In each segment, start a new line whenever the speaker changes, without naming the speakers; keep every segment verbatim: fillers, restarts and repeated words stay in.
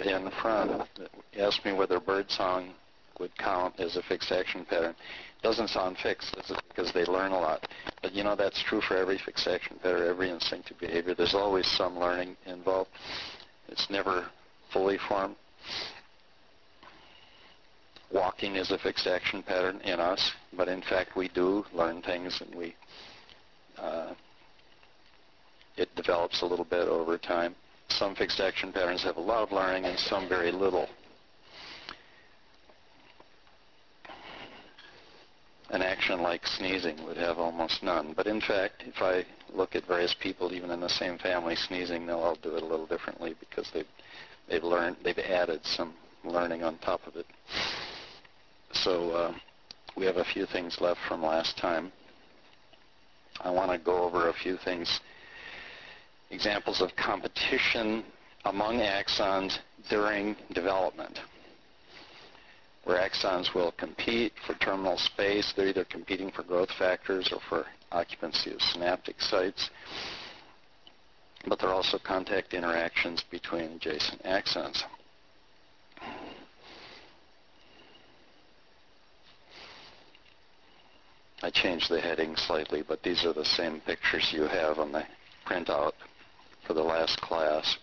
in front asked me whether birdsong would count as a fixed action pattern. It doesn't sound fixed, is it? Because they learn a lot. But you know, that's true for every fixed action pattern, every instinctive behavior. There's always some learning involved. It's never fully formed. Walking is a fixed action pattern in us, but in fact we do learn things, and we uh, it develops a little bit over time. Some fixed action patterns have a lot of learning and some very little. An action like sneezing would have almost none. But in fact, if I look at various people, even in the same family, sneezing, they'll all do it a little differently because they've, they've learned, they've added some learning on top of it. So uh, we have a few things left from last time. I want to go over a few things, examples of competition among axons during development, where axons will compete for terminal space. They're either competing for growth factors or for occupancy of synaptic sites, but there are also contact interactions between adjacent axons. I changed the heading slightly, but these are the same pictures you have on the printout for the last class.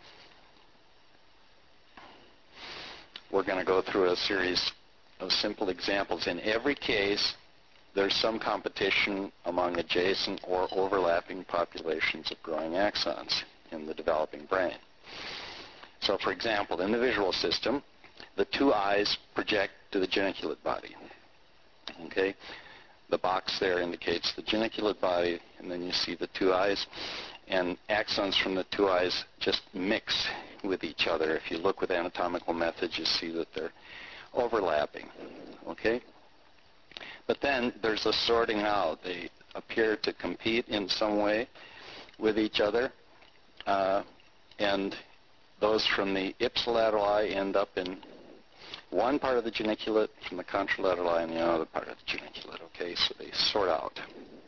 We're going to go through a series of simple examples. In every case, there's some competition among adjacent or overlapping populations of growing axons in the developing brain. So, for example, in the visual system, the two eyes project to the geniculate body. Okay? The box there indicates the geniculate body, and then you see the two eyes. And axons from the two eyes just mix with each other. If you look with anatomical methods, you see that they're overlapping. Okay? But then there's a sorting out. They appear to compete in some way with each other. Uh, and those from the ipsilateral eye end up in one part of the geniculate, from the contralateral eye in the other part of the geniculate. Okay, so they sort out.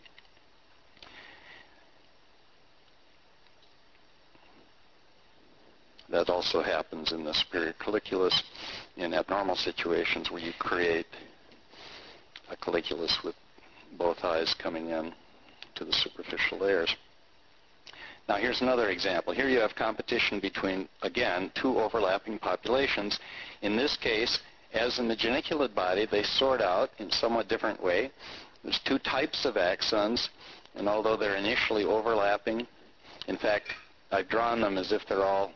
That also happens in the superior colliculus in abnormal situations where you create a colliculus with both eyes coming in to the superficial layers. Now here's another example. Here you have competition between, again, two overlapping populations. In this case, as in the geniculate body, they sort out in a somewhat different way. There's two types of axons, and although they're initially overlapping, in fact, I've drawn them as if they're all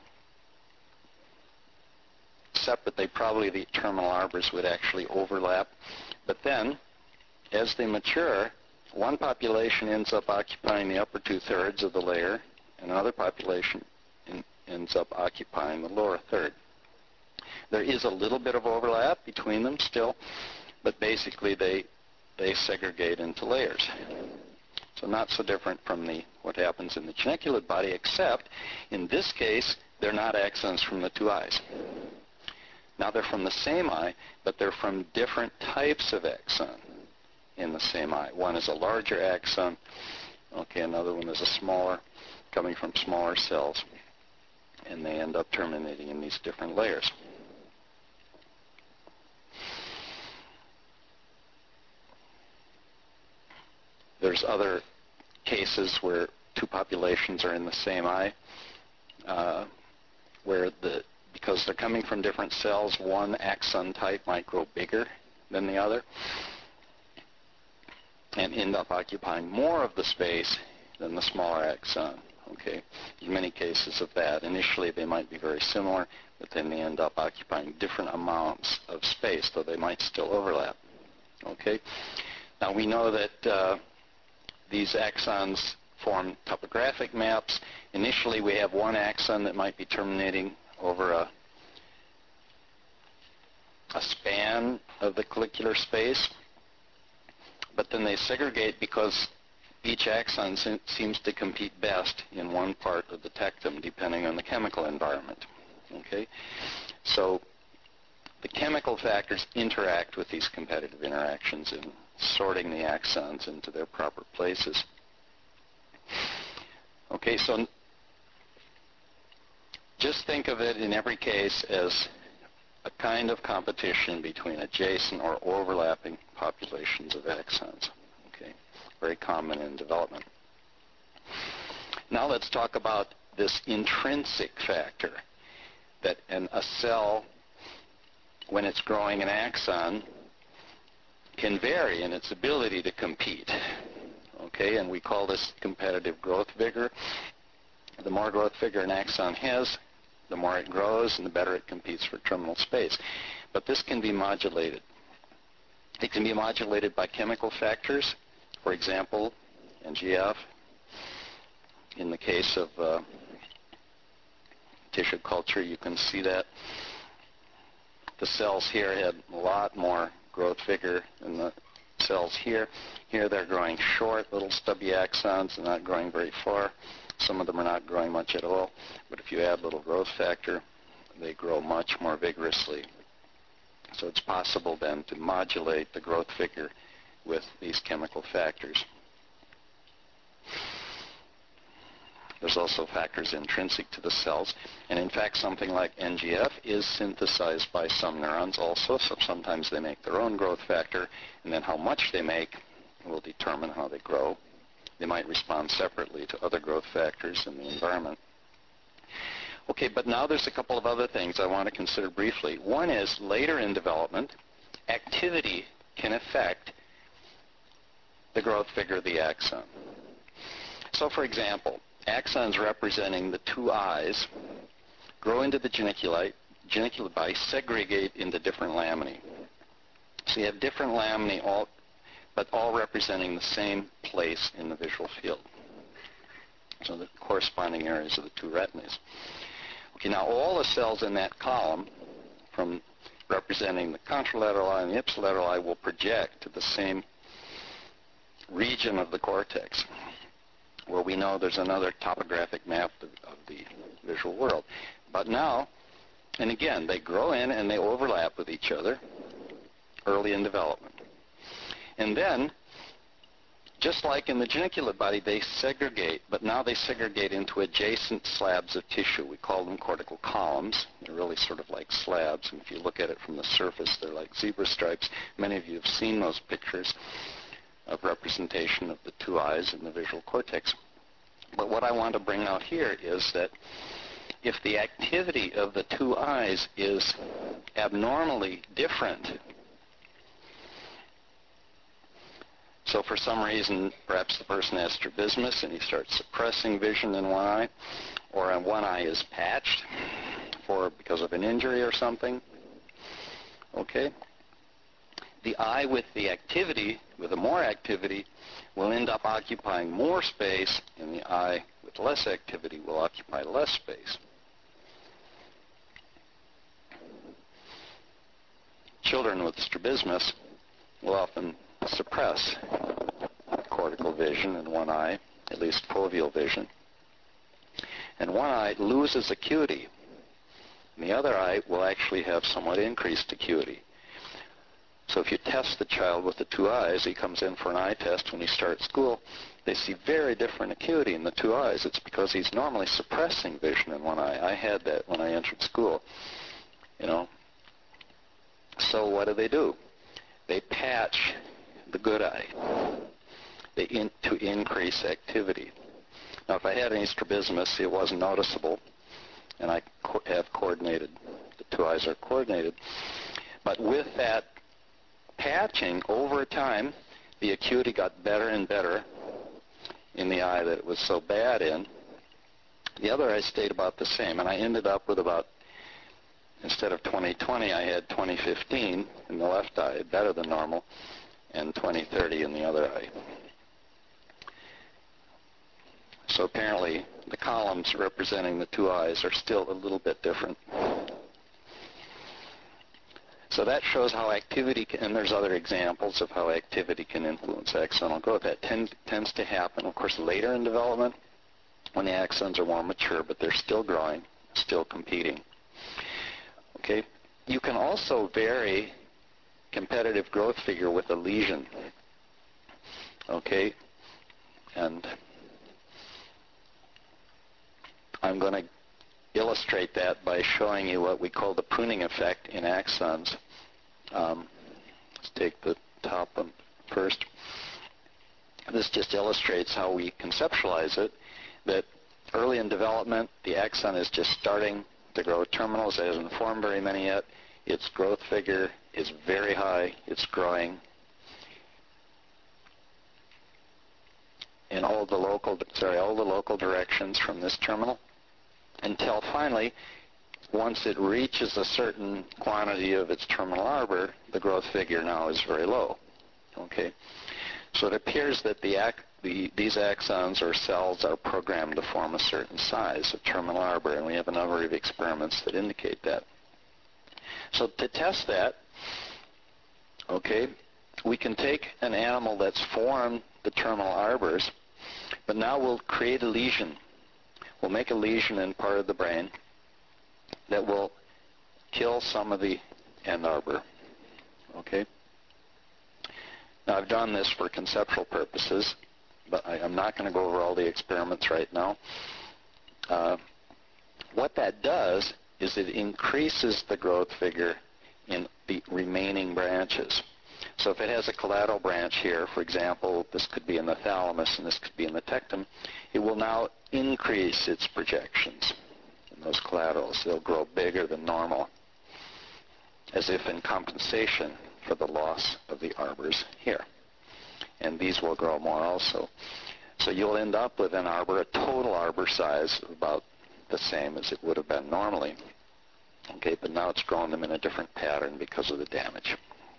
separate. They probably, the terminal arbors would actually overlap. But then, as they mature, one population ends up occupying the upper two-thirds of the layer, and another population in, ends up occupying the lower third. There is a little bit of overlap between them still, but basically they, they segregate into layers. So not so different from the, what happens in the geniculate body, except in this case, they're not axons from the two eyes. Now they're from the same eye, but they're from different types of axon in the same eye. One is a larger axon, okay, another one is a smaller, coming from smaller cells, and they end up terminating in these different layers. There's other cases where two populations are in the same eye, uh, where the because they're coming from different cells, one axon type might grow bigger than the other and end up occupying more of the space than the smaller axon. Okay, there's many cases of that. Initially, they might be very similar, but then they end up occupying different amounts of space, though they might still overlap. Okay, now we know that uh, these axons form topographic maps. Initially, we have one axon that might be terminating over a, a span of the collicular space, but then they segregate because each axon se seems to compete best in one part of the tectum, depending on the chemical environment. Okay, so the chemical factors interact with these competitive interactions in sorting the axons into their proper places. Okay, so just think of it in every case as a kind of competition between adjacent or overlapping populations of axons. Okay, very common in development. Now let's talk about this intrinsic factor that in a cell, when it's growing an axon, can vary in its ability to compete. Okay, and we call this competitive growth vigor. The more growth vigor an axon has, the more it grows and the better it competes for terminal space. But this can be modulated. It can be modulated by chemical factors, for example, N G F. In the case of uh, tissue culture, you can see that the cells here had a lot more growth vigor than the cells here. Here they're growing short, little stubby axons and not growing very far. Some of them are not growing much at all, but if you add little growth factor, they grow much more vigorously. So it's possible then to modulate the growth vigor with these chemical factors. There's also factors intrinsic to the cells, and in fact something like N G F is synthesized by some neurons also, so sometimes they make their own growth factor, and then how much they make will determine how they grow. They might respond separately to other growth factors in the environment. Okay, but now there's a couple of other things I want to consider briefly. One is later in development, activity can affect the growth vigor of the axon. So for example, axons representing the two eyes grow into the geniculi, geniculati, segregate into different laminae. So you have different laminae, all, but all representing the same place in the visual field. So the corresponding areas of the two retinas. Okay, now all the cells in that column, from representing the contralateral eye and the ipsilateral eye, will project to the same region of the cortex, where we know there's another topographic map of, of the visual world. But now, and again, they grow in and they overlap with each other early in development. And then, just like in the geniculate body, they segregate, but now they segregate into adjacent slabs of tissue. We call them cortical columns. They're really sort of like slabs, and if you look at it from the surface, they're like zebra stripes. Many of you have seen those pictures of representation of the two eyes in the visual cortex. But what I want to bring out here is that if the activity of the two eyes is abnormally different, so for some reason, perhaps the person has strabismus and he starts suppressing vision in one eye, or one eye is patched for because of an injury or something, okay? The eye with the activity, with the more activity, will end up occupying more space, and the eye with less activity will occupy less space. Children with strabismus will often suppress cortical vision in one eye, at least foveal vision. And one eye loses acuity, and the other eye will actually have somewhat increased acuity. So if you test the child with the two eyes, he comes in for an eye test when he starts school, they see very different acuity in the two eyes. It's because he's normally suppressing vision in one eye. I had that when I entered school, you know. So what do they do? They patch the good eye they in, to increase activity. Now, if I had any strabismus, it wasn't noticeable, and I co- have coordinated, the two eyes are coordinated. But with that patching, over time, the acuity got better and better in the eye that it was so bad in. The other eye stayed about the same, and I ended up with about, instead of twenty twenty, I had twenty fifteen in the left eye, better than normal, and twenty thirty in the other eye. So apparently, the columns representing the two eyes are still a little bit different. So that shows how activity can, and there's other examples of how activity can influence axonal growth. That tend, tends to happen, of course, later in development when the axons are more mature, but they're still growing, still competing. Okay, you can also vary competitive growth figure with a lesion. Okay, and I'm going to illustrate that by showing you what we call the pruning effect in axons. Um, let's take the top one first. This just illustrates how we conceptualize it, that early in development, the axon is just starting to grow terminals. It hasn't formed very many yet. Its growth figure is very high. It's growing in all the local, sorry, all the local directions from this terminal until finally, once it reaches a certain quantity of its terminal arbor, the growth figure now is very low. Okay, so it appears that the, ac the these axons or cells are programmed to form a certain size of terminal arbor, and we have a number of experiments that indicate that. So to test that, okay, we can take an animal that's formed the terminal arbors, but now we'll create a lesion. We'll make a lesion in part of the brain that will kill some of the end arbor. Okay? Now, I've done this for conceptual purposes, but I, I'm not going to go over all the experiments right now. Uh, what that does is it increases the growth figure in the remaining branches. So if it has a collateral branch here, for example, this could be in the thalamus and this could be in the tectum, it will now increase its projections in those collaterals. They'll grow bigger than normal, as if in compensation for the loss of the arbors here. And these will grow more also. So you'll end up with an arbor, a total arbor size of about the same as it would have been normally. Okay, but now it's growing them in a different pattern because of the damage.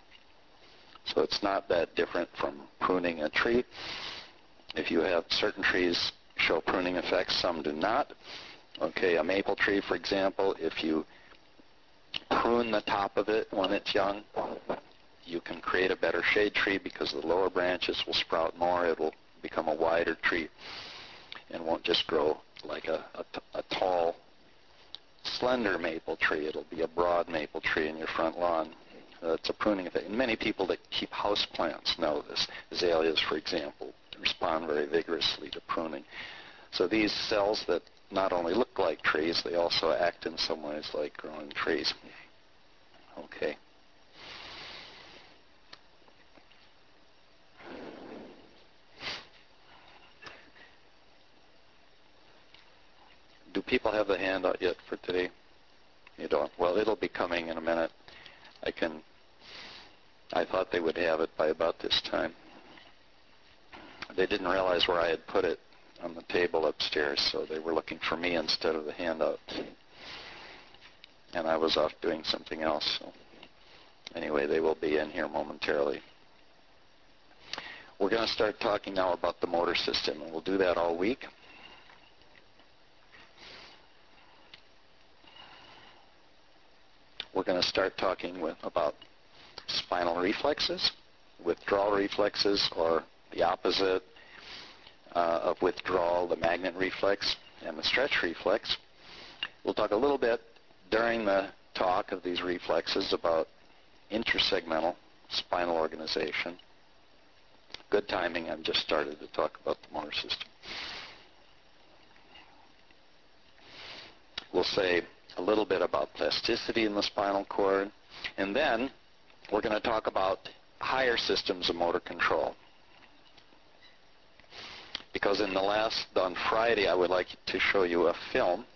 So it's not that different from pruning a tree. If you have certain trees show pruning effects, some do not. Okay, a maple tree, for example, if you prune the top of it when it's young, you can create a better shade tree because the lower branches will sprout more. It will become a wider tree and won't just grow like a, a, a tall, slender maple tree. It'll be a broad maple tree in your front lawn. That's a pruning effect. And many people that keep house plants know this. Azaleas, for example, respond very vigorously to pruning. So these cells that not only look like trees, they also act in some ways like growing trees. Okay. Do people have the handout yet for today? You don't? Well, it'll be coming in a minute. I can, I thought they would have it by about this time. They didn't realize where I had put it on the table upstairs, so they were looking for me instead of the handout. And I was off doing something else. So anyway, they will be in here momentarily. We're going to start talking now about the motor system, and we'll do that all week. We're going to start talking with, about spinal reflexes, withdrawal reflexes, or the opposite uh, of withdrawal, the magnet reflex and the stretch reflex. We'll talk a little bit during the talk of these reflexes about intersegmental spinal organization. Good timing, I've just started to talk about the motor system. We'll say a little bit about plasticity in the spinal cord, and then we're going to talk about higher systems of motor control. Because in the last, on Friday, I would like to show you a film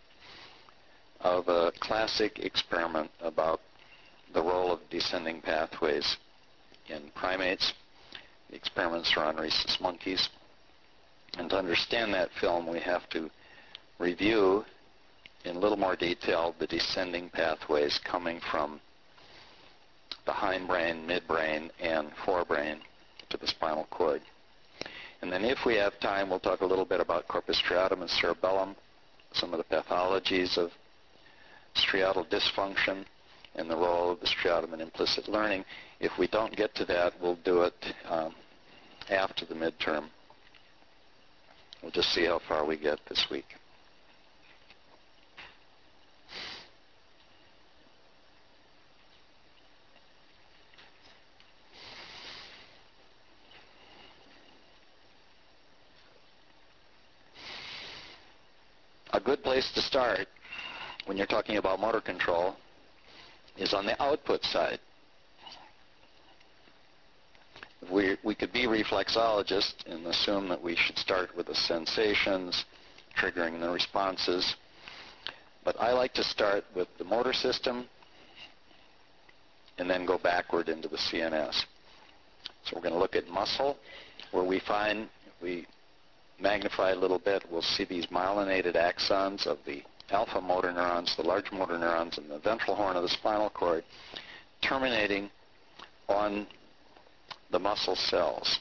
of a classic experiment about the role of descending pathways in primates. The experiments are on rhesus monkeys. And to understand that film, we have to review in a little more detail the descending pathways coming from the hindbrain, midbrain, and forebrain to the spinal cord. And then if we have time, we'll talk a little bit about corpus striatum and cerebellum, some of the pathologies of striatal dysfunction, and the role of the striatum in implicit learning. If we don't get to that, we'll do it um, after the midterm. We'll just see how far we get this week. A good place to start when you're talking about motor control is on the output side. We, we could be reflexologists and assume that we should start with the sensations, triggering the responses. But I like to start with the motor system and then go backward into the C N S. So we're going to look at muscle, where we find, if we magnify a little bit, we'll see these myelinated axons of the alpha motor neurons, the large motor neurons, and the ventral horn of the spinal cord, terminating on the muscle cells,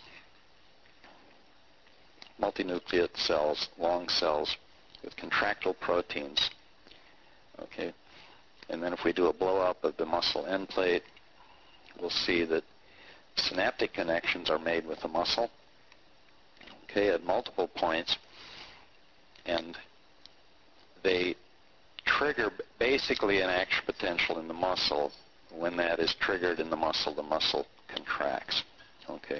multinucleate cells, long cells with contractile proteins. Okay, and then if we do a blow-up of the muscle end plate, we'll see that synaptic connections are made with the muscle, okay, at multiple points, and they trigger basically an action potential in the muscle. When that is triggered in the muscle, the muscle contracts. Okay.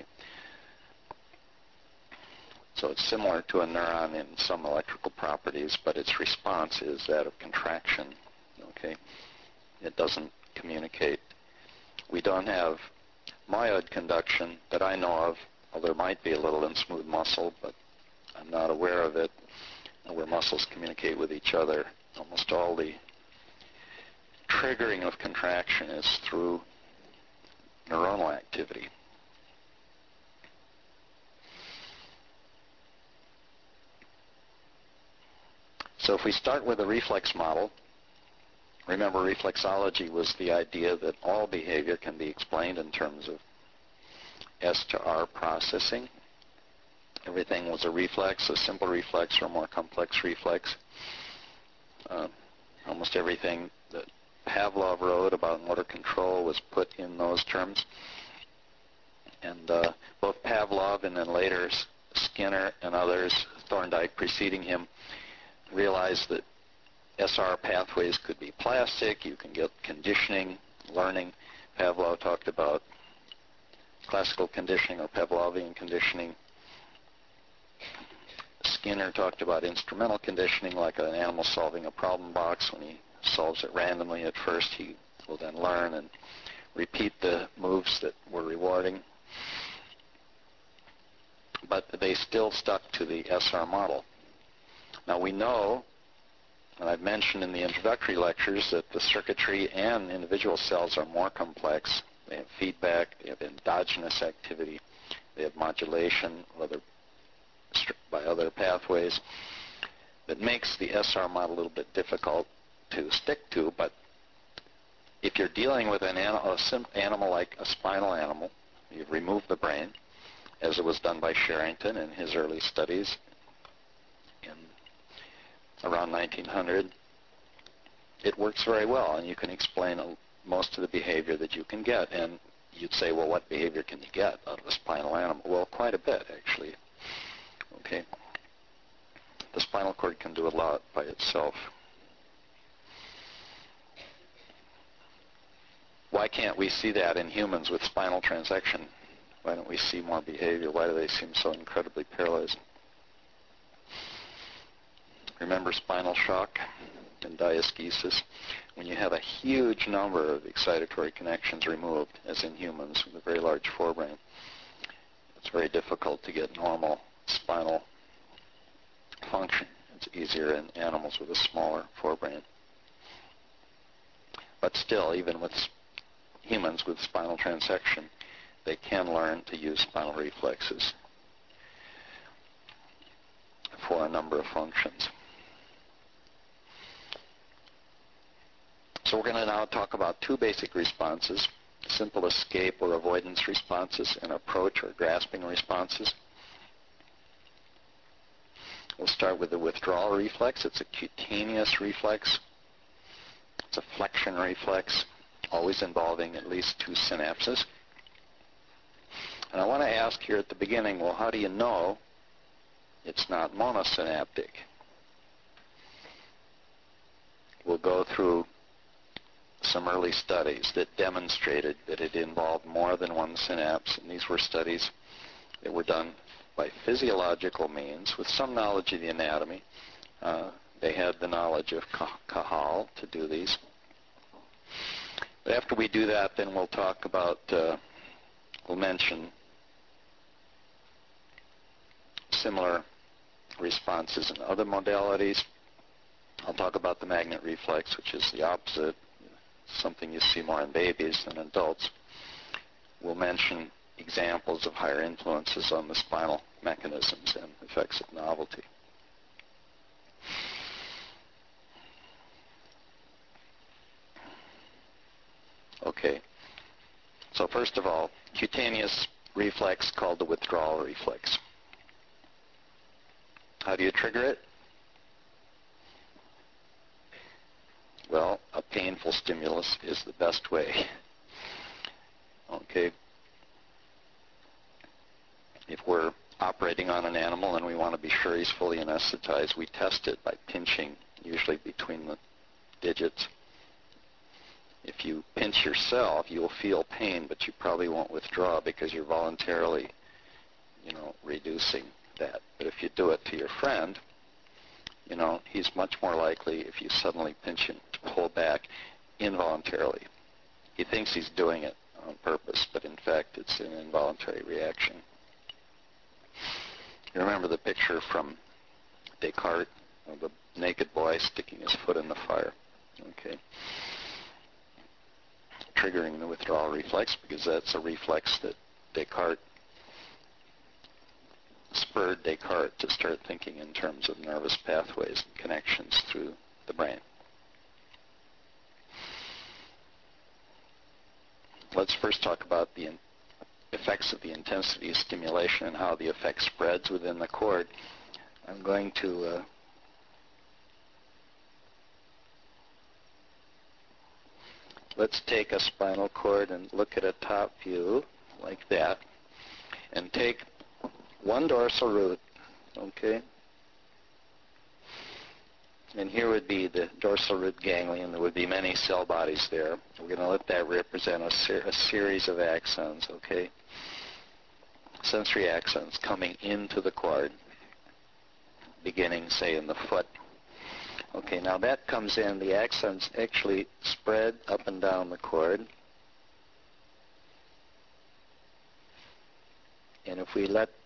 So it's similar to a neuron in some electrical properties, but its response is that of contraction. Okay. It doesn't communicate. We don't have myoid conduction that I know of, although there might be a little in smooth muscle, but I'm not aware of it, where muscles communicate with each other. Almost all the triggering of contraction is through neuronal activity. So if we start with a reflex model, remember reflexology was the idea that all behavior can be explained in terms of S to R processing. Everything was a reflex, a simple reflex or a more complex reflex. Uh, almost everything that Pavlov wrote about motor control was put in those terms. And uh, both Pavlov and then later Skinner and others, Thorndike preceding him, realized that S R pathways could be plastic. You can get conditioning, learning. Pavlov talked about classical conditioning or Pavlovian conditioning. Skinner talked about instrumental conditioning, like an animal solving a problem box. When he solves it randomly at first, he will then learn and repeat the moves that were rewarding. But they still stuck to the S R model. Now we know, and I've mentioned in the introductory lectures, that the circuitry and individual cells are more complex. They have feedback, they have endogenous activity, they have modulation other, by other pathways that makes the S R model a little bit difficult to stick to. But if you're dealing with an animal, animal like a spinal animal, you've removed the brain, as it was done by Sherrington in his early studies in around nineteen hundred, it works very well, and you can explain a, most of the behavior that you can get. And you'd say, well, what behavior can you get out of a spinal animal? Well, quite a bit, actually. Okay. The spinal cord can do a lot by itself. Why can't we see that in humans with spinal transection? Why don't we see more behavior? Why do they seem so incredibly paralyzed? Remember spinal shock and diaskesis? When you have a huge number of excitatory connections removed, as in humans with a very large forebrain, it's very difficult to get normal spinal function. It's easier in animals with a smaller forebrain. But still, even with humans with spinal transection, they can learn to use spinal reflexes for a number of functions. So we're going to now talk about two basic responses: simple escape or avoidance responses and approach or grasping responses. We'll start with the withdrawal reflex. It's a cutaneous reflex. It's a flexion reflex, always involving at least two synapses. And I want to ask here at the beginning, well, how do you know it's not monosynaptic? We'll go through some early studies that demonstrated that it involved more than one synapse, and these were studies that were done by physiological means with some knowledge of the anatomy. Uh, they had the knowledge of Cajal to do these. But after we do that, then we'll talk about, uh, we'll mention similar responses in other modalities. I'll talk about the magnet reflex, which is the opposite, something you see more in babies than adults. We'll mention examples of higher influences on the spinal mechanisms and effects of novelty. Okay, so first of all, cutaneous reflex called the withdrawal reflex. How do you trigger it? Well, a painful stimulus is the best way. Okay. If we're operating on an animal and we want to be sure he's fully anesthetized, we test it by pinching, usually between the digits. If you pinch yourself, you'll feel pain, but you probably won't withdraw because you're voluntarily, you know, reducing that. But if you do it to your friend, you know, he's much more likely, if you suddenly pinch him, to pull back involuntarily. He thinks he's doing it on purpose, but in fact it's an involuntary reaction. You remember the picture from Descartes of the naked boy sticking his foot in the fire, okay? Triggering the withdrawal reflex, because that's a reflex that Descartes spurred Descartes to start thinking in terms of nervous pathways and connections through the brain. Let's first talk about the effects of the intensity of stimulation and how the effect spreads within the cord. I'm going to uh, let's take a spinal cord and look at a top view like that, and take one dorsal root, okay? And here would be the dorsal root ganglion. There would be many cell bodies there. We're going to let that represent a, ser a series of axons, okay? Sensory axons coming into the cord, beginning, say, in the foot. Okay, now that comes in, the axons actually spread up and down the cord. And if we let,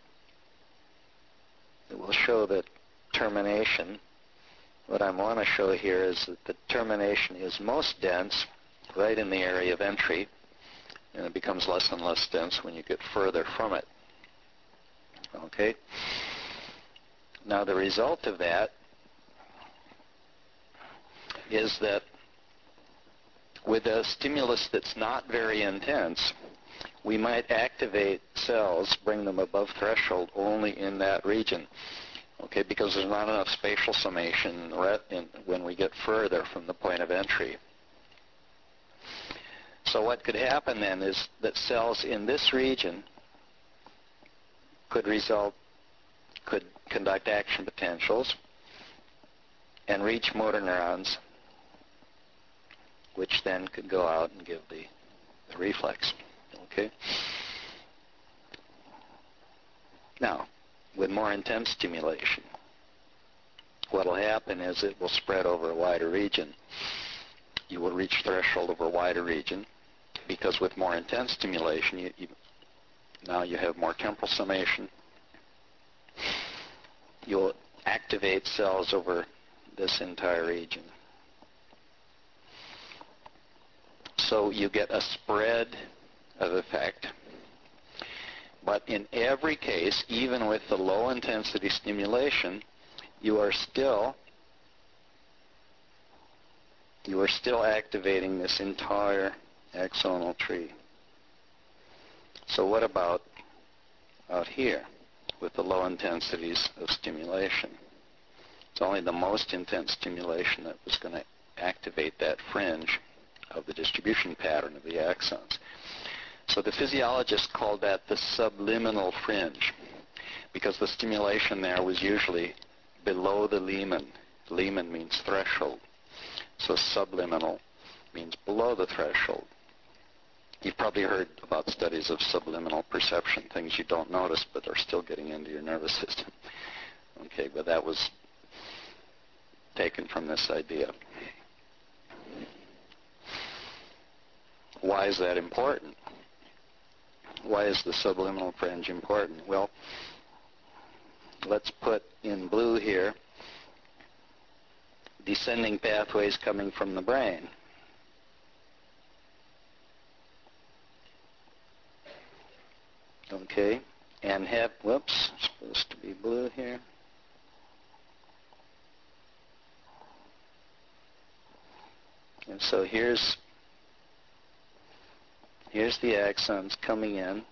it will show the termination. What I want to show here is that the termination is most dense right in the area of entry, and it becomes less and less dense when you get further from it. Okay? Now the result of that is that with a stimulus that's not very intense, we might activate cells, bring them above threshold only in that region, okay, because there's not enough spatial summation when we get further from the point of entry. So what could happen then is that cells in this region could result, could conduct action potentials and reach motor neurons, which then could go out and give the, the reflex. Okay? Now, with more intense stimulation, what will happen is it will spread over a wider region. You will reach threshold over a wider region, because with more intense stimulation, you, you, now you have more temporal summation. You'll activate cells over this entire region. So you get a spread of effect. But in every case, even with the low intensity stimulation, you are still you are still activating this entire axonal tree. So what about out here with the low intensities of stimulation? It's only the most intense stimulation that was going to activate that fringe of the distribution pattern of the axons. So the physiologists called that the subliminal fringe, because the stimulation there was usually below the Lehman. Lehman means threshold. So subliminal means below the threshold. You've probably heard about studies of subliminal perception, things you don't notice but are still getting into your nervous system. Okay, but that was taken from this idea. Why is that important? Why is the subliminal fringe important? Well, let's put in blue here descending pathways coming from the brain. Okay, and have, whoops, supposed to be blue here. And so here's here's the axons coming in.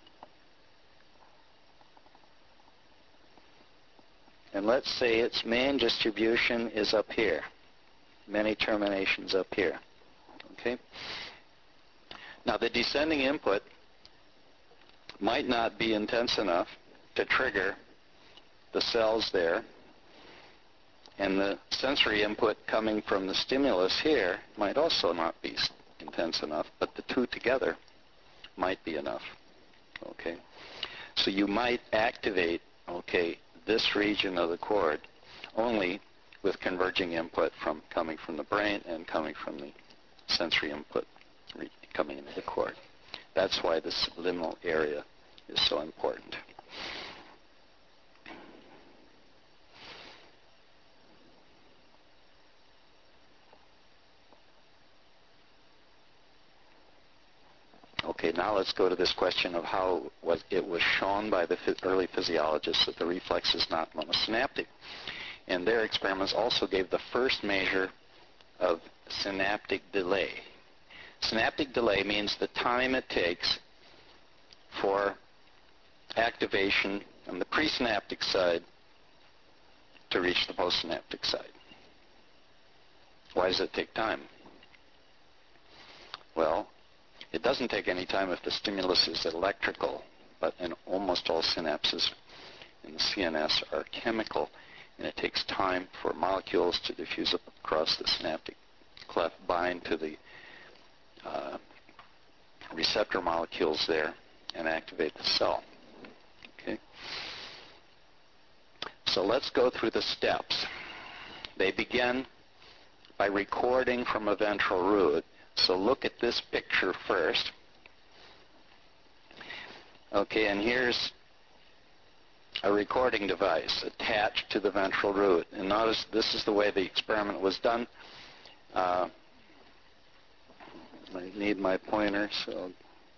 And let's say its main distribution is up here. Many terminations up here. Okay? Now the descending input might not be intense enough to trigger the cells there, and the sensory input coming from the stimulus here might also not be intense enough, but the two together might be enough. Okay? So you might activate, okay, this region of the cord only with converging input from coming from the brain and coming from the sensory input coming into the cord. That's why the subliminal area is so important. Okay, now let's go to this question of how was it was shown by the early physiologists that the reflex is not monosynaptic. And their experiments also gave the first measure of synaptic delay. Synaptic delay means the time it takes for activation on the presynaptic side to reach the postsynaptic side. Why does it take time? Well, it doesn't take any time if the stimulus is electrical, but in almost all synapses in the C N S are chemical, and it takes time for molecules to diffuse up across the synaptic cleft, bind to the uh, receptor molecules there, and activate the cell. Okay? So let's go through the steps. They begin by recording from a ventral root. So look at this picture first. Okay, and here's a recording device attached to the ventral root. And notice this is the way the experiment was done. Uh, I need my pointer, so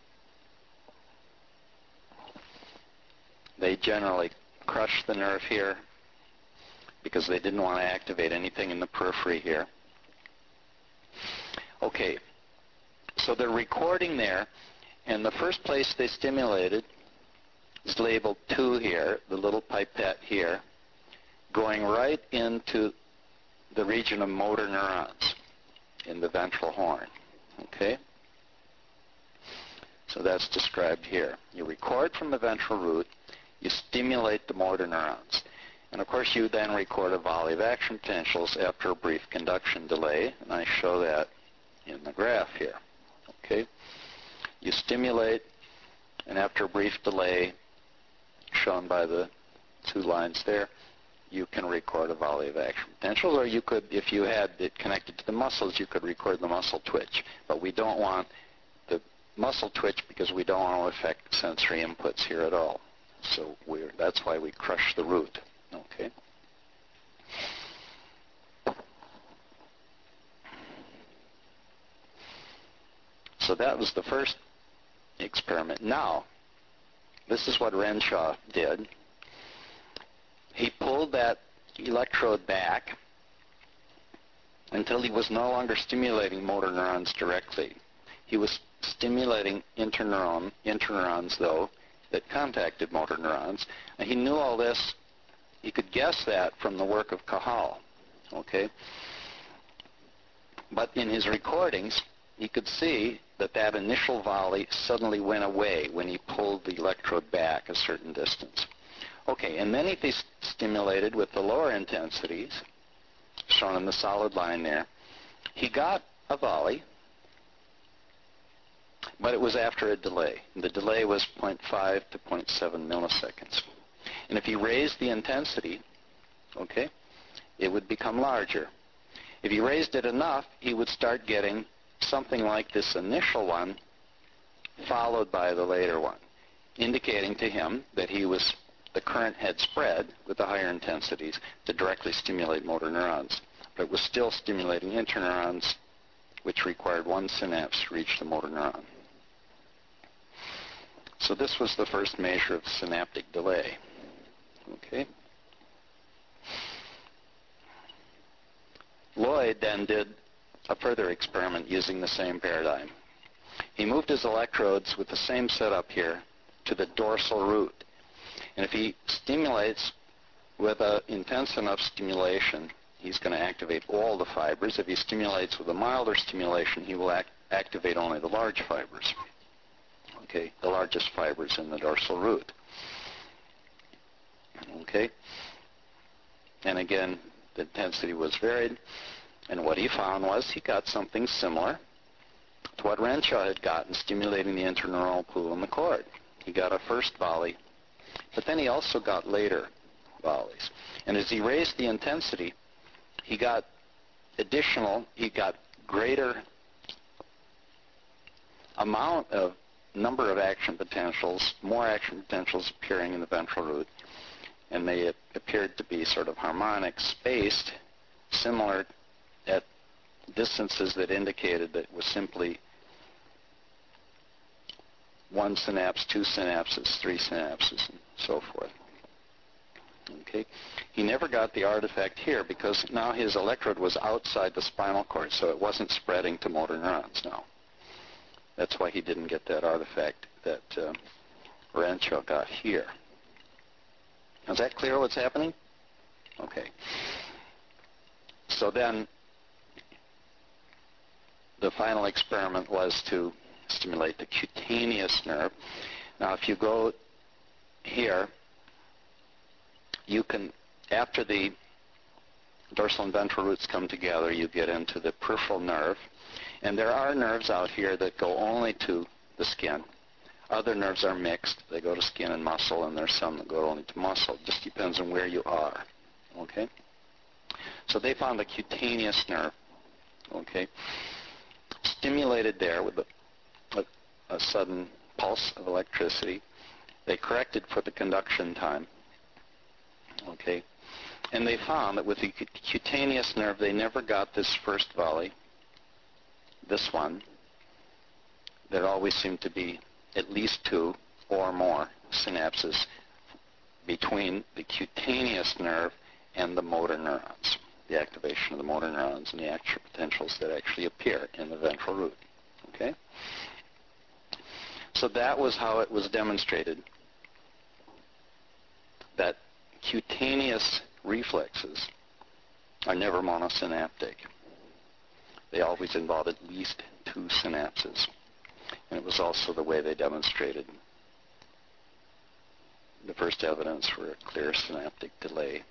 they generally crush the nerve here because they didn't want to activate anything in the periphery here. Okay, so they're recording there, and the first place they stimulated is labeled two here, the little pipette here, going right into the region of motor neurons in the ventral horn. Okay? So that's described here. You record from the ventral root, you stimulate the motor neurons. And of course you then record a volley of action potentials after a brief conduction delay, and I show that in the graph here. Okay? You stimulate, and after a brief delay, shown by the two lines there, you can record a volley of action potentials, or you could, if you had it connected to the muscles, you could record the muscle twitch. But we don't want the muscle twitch because we don't want to affect sensory inputs here at all. So we're, that's why we crush the root. Okay? So that was the first experiment. Now, this is what Renshaw did. He pulled that electrode back until he was no longer stimulating motor neurons directly. He was stimulating interneuron, interneurons, though, that contacted motor neurons. And he knew all this. He could guess that from the work of Cajal. Okay? But in his recordings, he could see that that initial volley suddenly went away when he pulled the electrode back a certain distance. Okay, and then if he stimulated with the lower intensities, shown in the solid line there, he got a volley, but it was after a delay. The delay was zero point five to zero point seven milliseconds. And if he raised the intensity, okay, it would become larger. If he raised it enough, he would start getting something like this initial one followed by the later one, indicating to him that he was, the current had spread with the higher intensities to directly stimulate motor neurons. But it was still stimulating interneurons, which required one synapse to reach the motor neuron. So this was the first measure of synaptic delay. Okay. Lloyd then did a further experiment using the same paradigm. He moved his electrodes with the same setup here to the dorsal root. And if he stimulates with an intense enough stimulation, he's going to activate all the fibers. If he stimulates with a milder stimulation, he will act activate only the large fibers. Okay, the largest fibers in the dorsal root. Okay. And again, the intensity was varied. And what he found was he got something similar to what Renshaw had gotten stimulating the interneural pool in the cord. He got a first volley, but then he also got later volleys. And as he raised the intensity, he got additional, he got greater amount of number of action potentials, more action potentials appearing in the ventral root, and they appeared to be sort of harmonic, spaced, similar at distances that indicated that it was simply one synapse, two synapses, three synapses, and so forth. Okay. He never got the artifact here because now his electrode was outside the spinal cord, so it wasn't spreading to motor neurons now. That's why he didn't get that artifact that uh, Renshaw got here. Is that clear what's happening? Okay. So then the final experiment was to stimulate the cutaneous nerve. Now if you go here, you can, after the dorsal and ventral roots come together, you get into the peripheral nerve. And there are nerves out here that go only to the skin. Other nerves are mixed. They go to skin and muscle, and there's some that go only to muscle. It just depends on where you are. Okay? So they found a cutaneous nerve. Okay? Stimulated there with a, a, a sudden pulse of electricity. They corrected for the conduction time. Okay? And they found that with the cutaneous nerve, they never got this first volley, this one. There always seemed to be at least two or more synapses between the cutaneous nerve and the motor neurons, the activation of the motor neurons and the action potentials that actually appear in the ventral root. Okay? So that was how it was demonstrated that cutaneous reflexes are never monosynaptic. They always involve at least two synapses. And it was also the way they demonstrated the first evidence for a clear synaptic delay.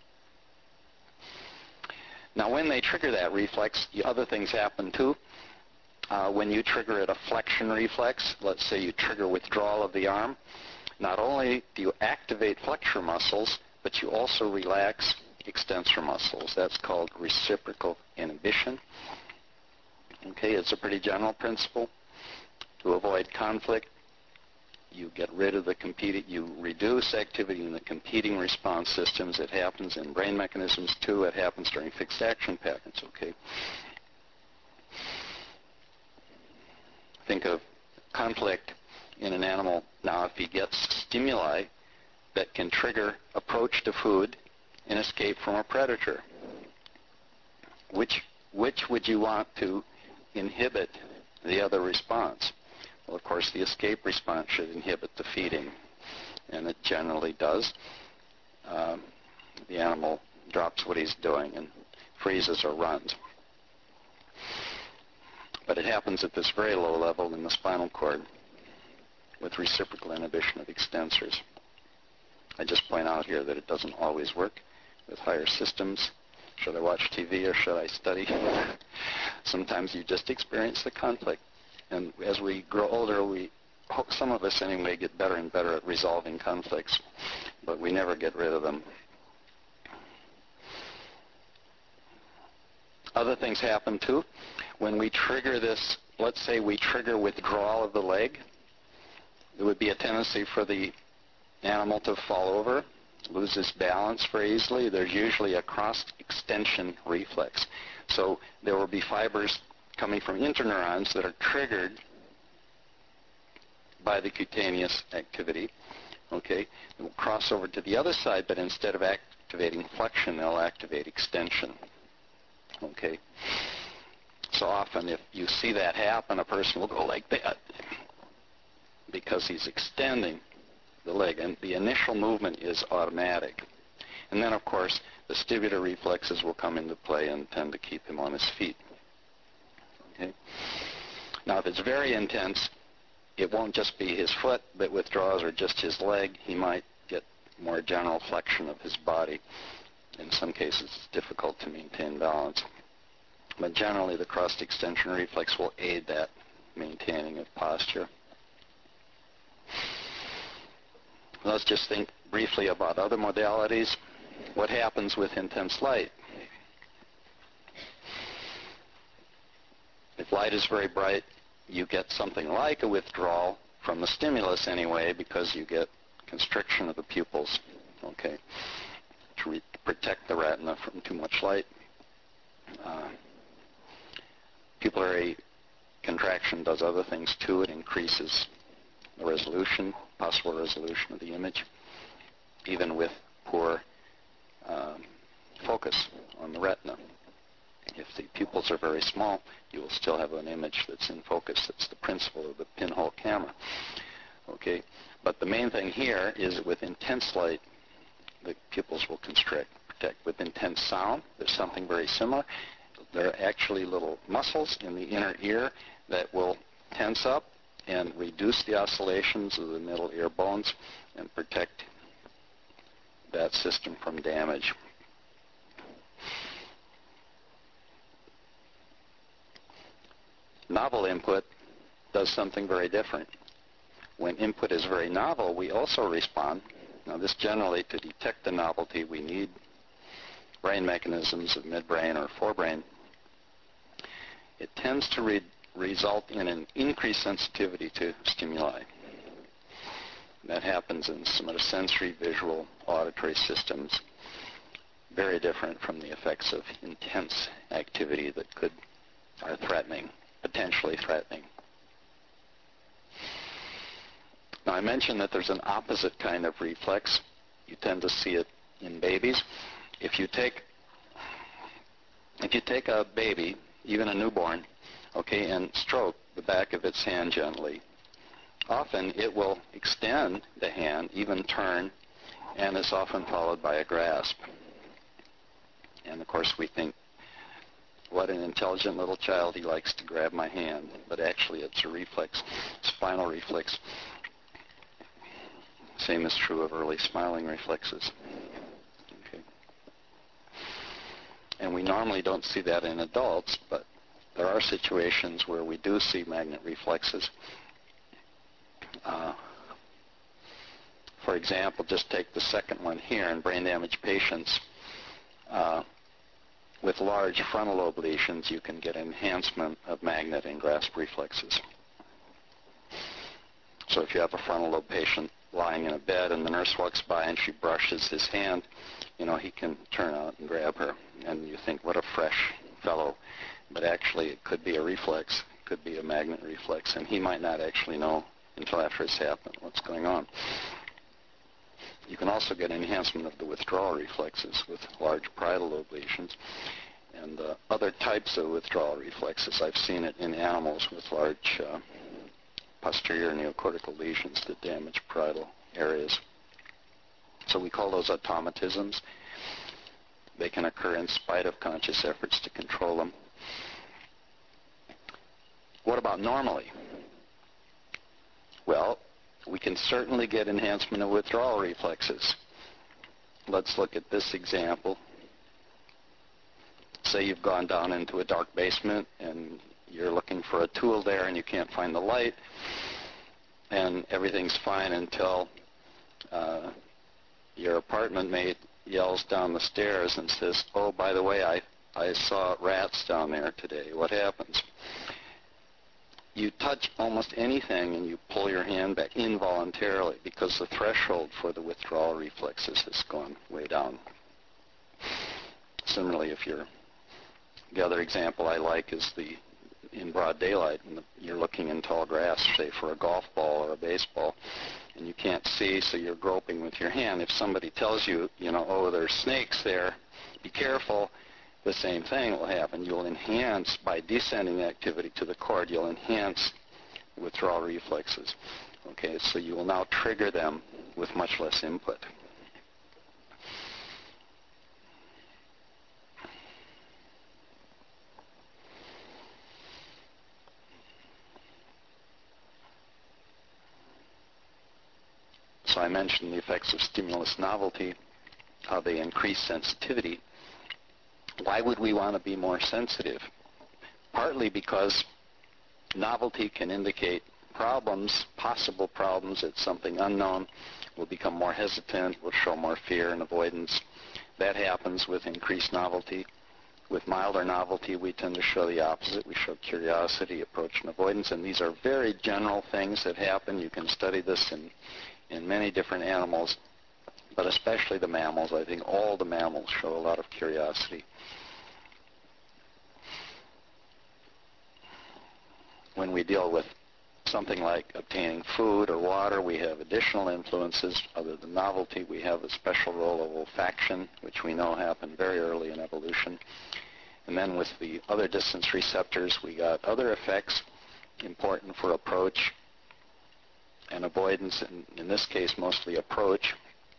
Now when they trigger that reflex, the other things happen too. Uh, when you trigger it a flexion reflex, let's say you trigger withdrawal of the arm, not only do you activate flexor muscles, but you also relax extensor muscles. That's called reciprocal inhibition. Okay, it's a pretty general principle. To avoid conflict, you get rid of the competing, you reduce activity in the competing response systems. It happens in brain mechanisms too. It happens during fixed action patterns, okay? Think of conflict in an animal. Now, if he gets stimuli that can trigger approach to food and escape from a predator, which, which would you want to inhibit the other response? Well, of course, the escape response should inhibit the feeding, and it generally does. Um, the animal drops what he's doing and freezes or runs. But it happens at this very low level in the spinal cord with reciprocal inhibition of extensors. I just point out here that it doesn't always work with higher systems. Should I watch T V or should I study? Sometimes you just experience the conflict. And as we grow older, we, some of us anyway, get better and better at resolving conflicts, but we never get rid of them. Other things happen too. When we trigger this, let's say we trigger withdrawal of the leg, there would be a tendency for the animal to fall over, lose its balance very easily. There's usually a cross-extension reflex. So there will be fibers coming from interneurons that are triggered by the cutaneous activity. Okay, it will cross over to the other side, but instead of activating flexion, they'll activate extension. Okay, so often if you see that happen, a person will go like that because he's extending the leg, and the initial movement is automatic. And then, of course, vestibular reflexes will come into play and tend to keep him on his feet. Okay? Now, if it's very intense, it won't just be his foot that withdraws or just his leg. He might get more general flexion of his body. In some cases, it's difficult to maintain balance. But generally, the cross-extension reflex will aid that maintaining of posture. Let's just think briefly about other modalities. What happens with intense light? If light is very bright, you get something like a withdrawal from the stimulus anyway, because you get constriction of the pupils, okay, to re- protect the retina from too much light. Uh, pupillary contraction does other things too. It increases the resolution, possible resolution of the image, even with poor um, focus on the retina. If the pupils are very small, you will still have an image that's in focus. That's the principle of the pinhole camera. Okay, but the main thing here is that with intense light, the pupils will constrict, protect. With intense sound, there's something very similar. There are actually little muscles in the inner ear that will tense up and reduce the oscillations of the middle ear bones and protect that system from damage. Novel input does something very different. When input is very novel, we also respond. Now, this generally, to detect the novelty, we need brain mechanisms of midbrain or forebrain. It tends to re- result in an increased sensitivity to stimuli. That happens in somatosensory, visual, auditory systems, very different from the effects of intense activity that could are threatening, potentially threatening. Now, I mentioned that there's an opposite kind of reflex. You tend to see it in babies. If you take if you take a baby, even a newborn, okay, and stroke the back of its hand gently, often it will extend the hand, even turn, and is often followed by a grasp. And of course we think, what an intelligent little child, he likes to grab my hand. But actually it's a reflex, spinal reflex. Same is true of early smiling reflexes. Okay. And we normally don't see that in adults, but there are situations where we do see magnet reflexes. Uh, for example, just take the second one here in brain damaged patients. Uh, with large frontal lobe lesions, you can get enhancement of magnet and grasp reflexes. So if you have a frontal lobe patient lying in a bed and the nurse walks by and she brushes his hand, you know, he can turn out and grab her. And you think, what a fresh fellow. But actually it could be a reflex, it could be a magnet reflex, and he might not actually know until after it's happened what's going on. You can also get enhancement of the withdrawal reflexes with large parietal lobe lesions and uh, other types of withdrawal reflexes. I've seen it in animals with large uh, posterior neocortical lesions that damage parietal areas. So we call those automatisms. They can occur in spite of conscious efforts to control them. What about normally? Well, we can certainly get enhancement of withdrawal reflexes. Let's look at this example. Say you've gone down into a dark basement and you're looking for a tool there and you can't find the light, and everything's fine until uh, your apartment mate yells down the stairs and says, oh, by the way, I I saw rats down there today. What happens? You touch almost anything and you pull your hand back involuntarily because the threshold for the withdrawal reflexes has gone way down. Similarly, if you're, the other example I like is the in broad daylight, and you're looking in tall grass, say for a golf ball or a baseball, and you can't see, so you're groping with your hand. If somebody tells you, you know, oh, there's snakes there, be careful, the same thing will happen. You'll enhance, by descending activity to the cord, you'll enhance withdrawal reflexes. Okay, so you will now trigger them with much less input. So I mentioned the effects of stimulus novelty, how they increase sensitivity. Why would we want to be more sensitive? Partly because novelty can indicate problems, possible problems. It's something unknown. We'll become more hesitant. We'll show more fear and avoidance. That happens with increased novelty. With milder novelty, we tend to show the opposite. We show curiosity, approach, and avoidance. And these are very general things that happen. You can study this in in many different animals, but especially the mammals. I think all the mammals show a lot of curiosity. When we deal with something like obtaining food or water, we have additional influences other than novelty. We have a special role of olfaction, which we know happened very early in evolution. And then with the other distance receptors, we got other effects important for approach and avoidance, in, in this case mostly approach.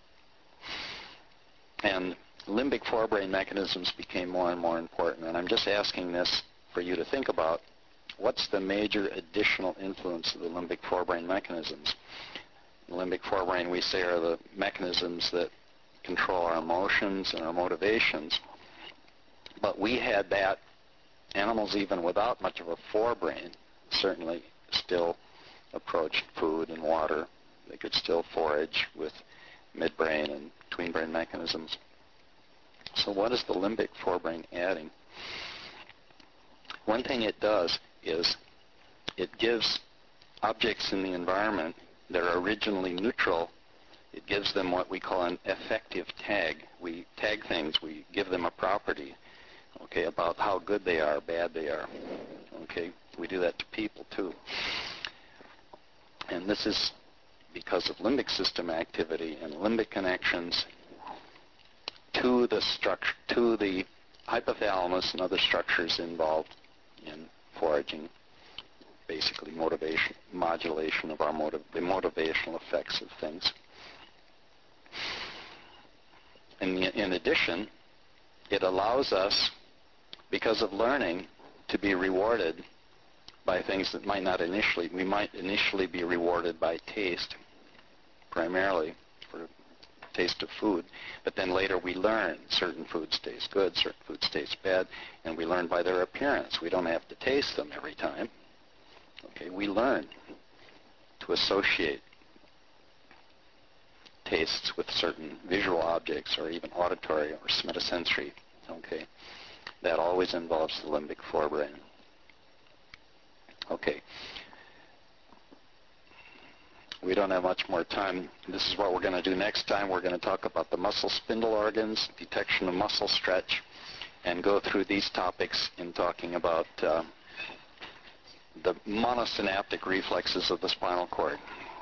And limbic forebrain mechanisms became more and more important. And I'm just asking this for you to think about. What's the major additional influence of the limbic forebrain mechanisms? The limbic forebrain, we say, are the mechanisms that control our emotions and our motivations. But we had that. Animals, even without much of a forebrain, certainly still approached food and water. They could still forage with midbrain and tweenbrain mechanisms. So what is the limbic forebrain adding? One thing it does is it gives objects in the environment that are originally neutral, it gives them what we call an affective tag. We tag things, we give them a property, okay, about how good they are, bad they are. Okay, we do that to people too. And this is because of limbic system activity and limbic connections to the structure, to the hypothalamus and other structures involved in foraging, basically motivation, modulation of our motiv- the motivational effects of things. And in addition, it allows us, because of learning, to be rewarded by things that might not initially, we might initially be rewarded by taste, primarily for taste of food, but then later we learn certain foods taste good, certain foods taste bad, and we learn by their appearance. We don't have to taste them every time. Okay, we learn to associate tastes with certain visual objects or even auditory or somatosensory. Okay, that always involves the limbic forebrain. Okay. We don't have much more time. This is what we're going to do next time. We're going to talk about the muscle spindle organs, detection of muscle stretch, and go through these topics in talking about uh, the monosynaptic reflexes of the spinal cord.